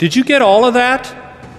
Did you get all of that?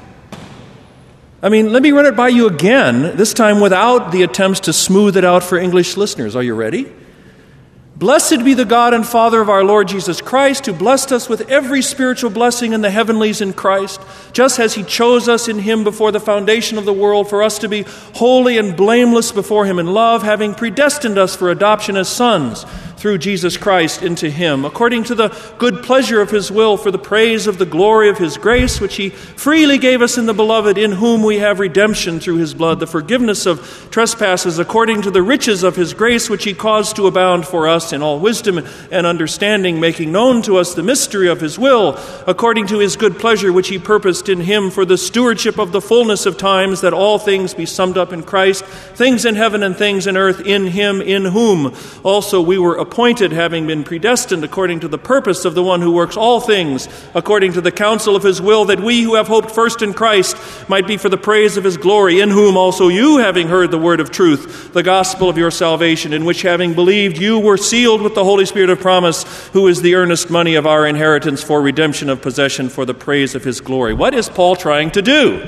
I mean, let me run it by you again, this time without the attempts to smooth it out for English listeners. Are you ready? Blessed be the God and Father of our Lord Jesus Christ, who blessed us with every spiritual blessing in the heavenlies in Christ, just as he chose us in him before the foundation of the world for us to be holy and blameless before him in love, having predestined us for adoption as sons through Jesus Christ into him, according to the good pleasure of his will, for the praise of the glory of his grace, which he freely gave us in the Beloved, in whom we have redemption through his blood, the forgiveness of trespasses, according to the riches of his grace, which he caused to abound for us in all wisdom and understanding, making known to us the mystery of his will, according to his good pleasure, which he purposed in him for the stewardship of the fullness of times, that all things be summed up in Christ, things in heaven and things in earth, in him, in whom also we were appointed, having been predestined according to the purpose of the one who works all things, according to the counsel of his will, that we who have hoped first in Christ might be for the praise of his glory, in whom also you, having heard the word of truth, the gospel of your salvation, in which having believed you were sealed with the Holy Spirit of promise, who is the earnest money of our inheritance for redemption of possession for the praise of his glory. What is Paul trying to do?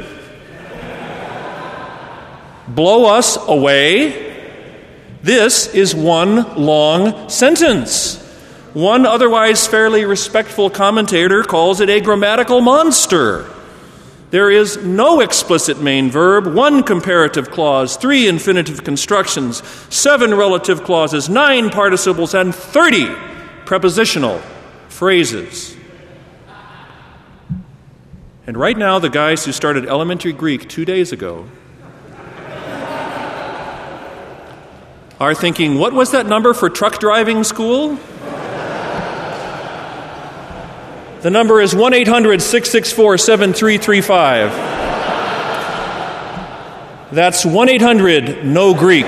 Blow us away? This is one long sentence. One otherwise fairly respectful commentator calls it a grammatical monster. There is no explicit main verb, one comparative clause, 3 infinitive constructions, 7 relative clauses, 9 participles, and 30 prepositional phrases. And right now, the guys who started elementary Greek 2 days ago are thinking, what was that number for truck driving school? The number is 1-800-664-7335. That's 1-800-NO-GREEK.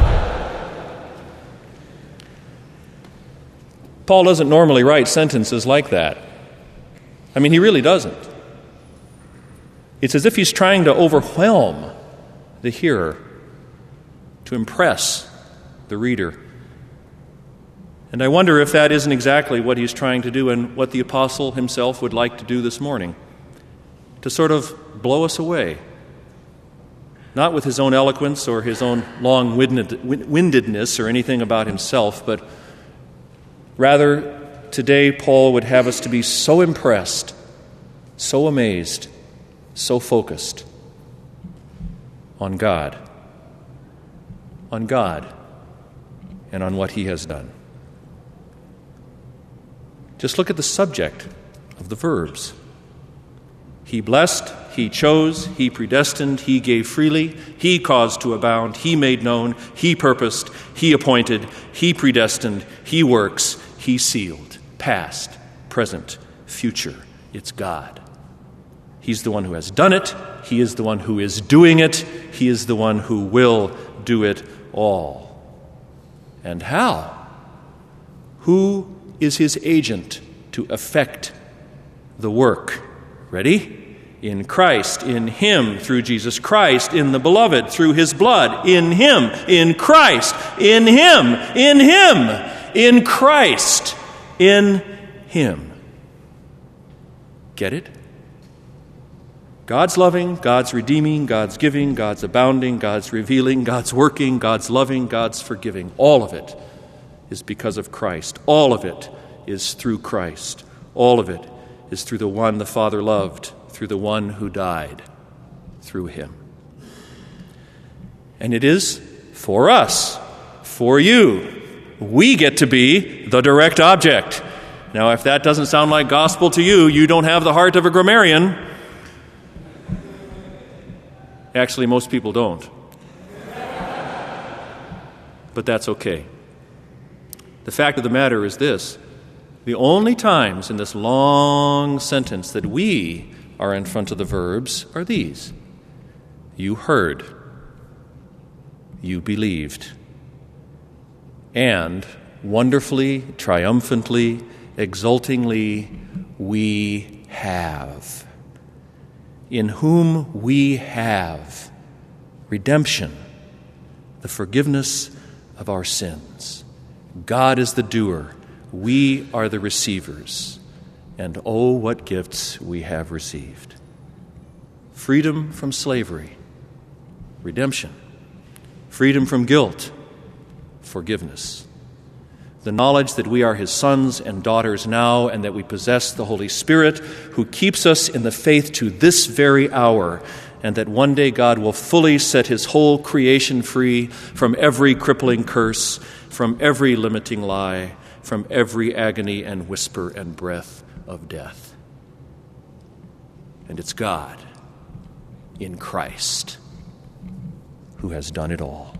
Paul doesn't normally write sentences like that. I mean, he really doesn't. It's as if he's trying to overwhelm the hearer, to impress the reader. And I wonder if that isn't exactly what he's trying to do and what the apostle himself would like to do this morning, to sort of blow us away, not with his own eloquence or his own long-windedness or anything about himself, but rather today Paul would have us to be so impressed, so amazed, so focused on God and on what he has done. Just look at the subject of the verbs. He blessed, he chose, he predestined, he gave freely, he caused to abound, he made known, he purposed, he appointed, he predestined, he works, he sealed. Past, present, future. It's God. He's the one who has done it. He is the one who is doing it. He is the one who will do it all. And how? Who is his agent to effect the work? Ready? In Christ, in him, through Jesus Christ, in the Beloved, through his blood, in him, in Christ, in him, in Christ, in him. Get it? God's loving, God's redeeming, God's giving, God's abounding, God's revealing, God's working, God's loving, God's forgiving. All of it is because of Christ. All of it is through Christ. All of it is through the one the Father loved, through the one who died, through him. And it is for us, for you. We get to be the direct object. Now, if that doesn't sound like gospel to you, you don't have the heart of a grammarian. Actually, most people don't. But that's okay. The fact of the matter is this: the only times in this long sentence that we are in front of the verbs are these. You heard. You believed. And wonderfully, triumphantly, exultingly, we have. In whom we have redemption, the forgiveness of our sins. God is the doer. We are the receivers. And oh, what gifts we have received. Freedom from slavery, redemption. Freedom from guilt, forgiveness. The knowledge that we are his sons and daughters now, and that we possess the Holy Spirit who keeps us in the faith to this very hour, and that one day God will fully set his whole creation free from every crippling curse, from every limiting lie, from every agony and whisper and breath of death. And it's God in Christ who has done it all.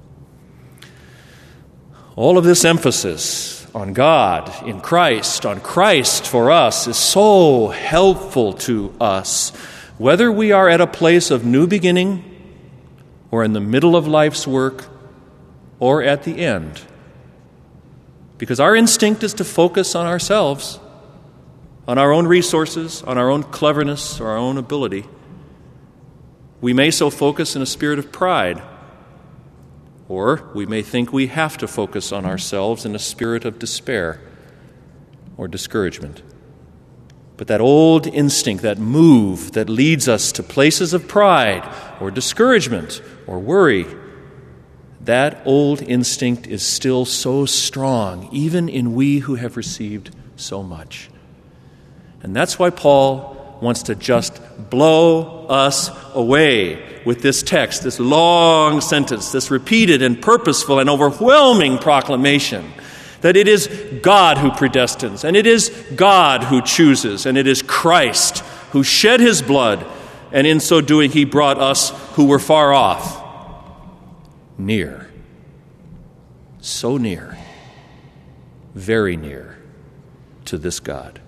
All of this emphasis on God in Christ, on Christ for us, is so helpful to us, whether we are at a place of new beginning or in the middle of life's work or at the end. Because our instinct is to focus on ourselves, on our own resources, on our own cleverness or our own ability. We may so focus in a spirit of pride, or we may think we have to focus on ourselves in a spirit of despair or discouragement. But that old instinct, that move that leads us to places of pride or discouragement or worry, that old instinct is still so strong, even in we who have received so much. And that's why Paul wants to just blow us away with this text, this long sentence, this repeated and purposeful and overwhelming proclamation that it is God who predestines, and it is God who chooses, and it is Christ who shed his blood, and in so doing he brought us who were far off near. So near, very near to this God.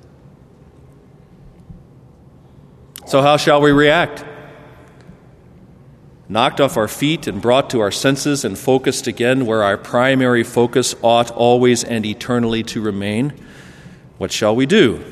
So how shall we react? Knocked off our feet and brought to our senses and focused again where our primary focus ought always and eternally to remain, what shall we do?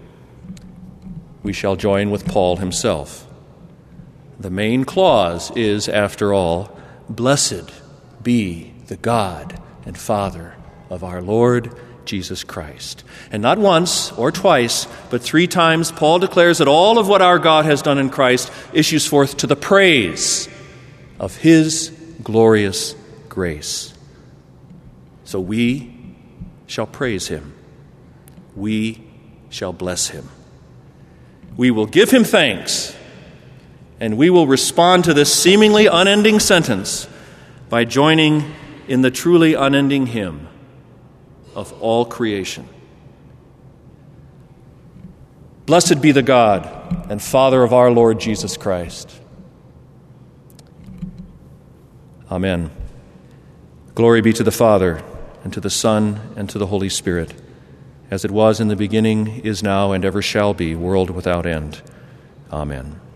We shall join with Paul himself. The main clause is, after all, "Blessed be the God and Father of our Lord Jesus Christ." And not once or twice, but 3 times, Paul declares that all of what our God has done in Christ issues forth to the praise of his glorious grace. So we shall praise him. We shall bless him. We will give him thanks, and we will respond to this seemingly unending sentence by joining in the truly unending hymn of all creation. Blessed be the God and Father of our Lord Jesus Christ. Amen. Glory be to the Father, and to the Son, and to the Holy Spirit, as it was in the beginning, is now, and ever shall be, world without end. Amen.